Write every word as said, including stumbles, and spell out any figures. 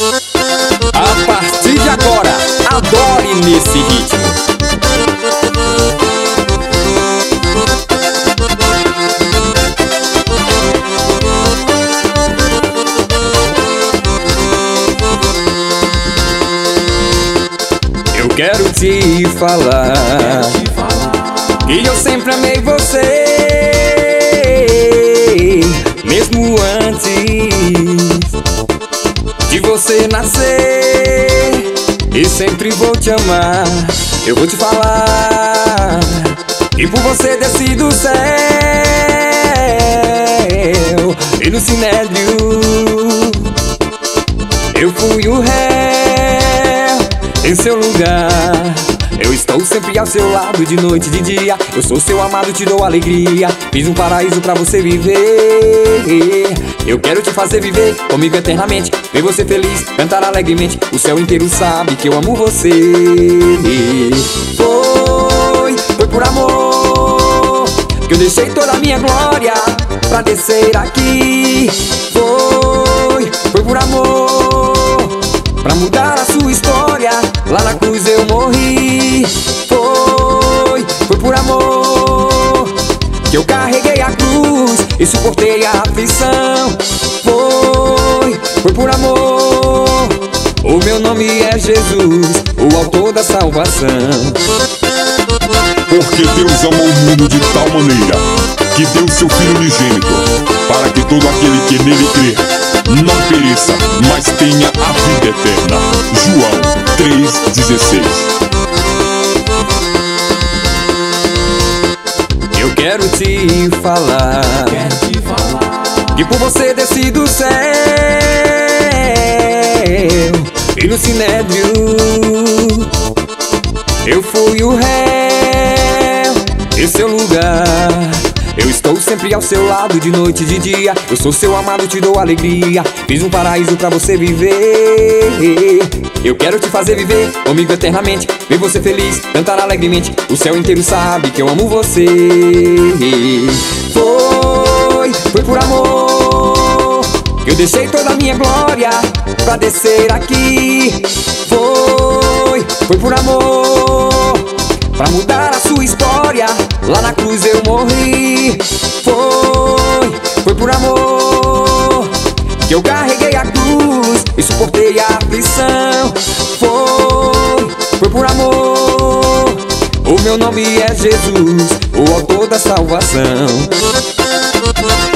A partir de agora, adore nesse ritmo. Eu quero te falar que eu sempre amei você, mesmo antes de você nascer. E sempre vou te amar. Eu vou te falar que por você desci do céu e no sinédrio eu fui o réu em seu lugar. Eu estou sempre ao seu lado, de noite e de dia. Eu sou seu amado, te dou alegria. Fiz um paraíso pra você viver. Eu quero te fazer viver comigo eternamente, ver você feliz, cantar alegremente. O céu inteiro sabe que eu amo você. Foi, foi por amor que eu deixei toda a minha glória pra descer aqui. Foi, foi por amor pra mudar a sua história. Lá na cruz eu morri. Foi, foi por amor que eu carreguei a cruz e suportei a aflição. Foi, foi por amor. O meu nome é Jesus, o autor da salvação. Porque Deus amou o mundo de tal maneira que deu seu Filho unigênito, para que todo aquele que nele crê não pereça, mas tenha a vida eterna. João três dezesseis. Eu quero te falar que por você desci do céu e no sinédrio eu fui o réu em seu lugar. Eu estou sempre ao seu lado, de noite e de dia. Eu sou seu amado, te dou alegria. Fiz um paraíso pra você viver. Eu quero te fazer viver comigo eternamente, ver você feliz, cantar alegremente. O céu inteiro sabe que eu amo você. Foi, foi por amor que eu deixei toda a minha glória pra descer aqui. Foi, foi por amor pra mudar a sua história. Lá na cruz eu morri. Foi, foi por amor que eu carreguei a cruz e suportei a aflição. Foi, foi por amor. O meu nome é Jesus, o autor da salvação.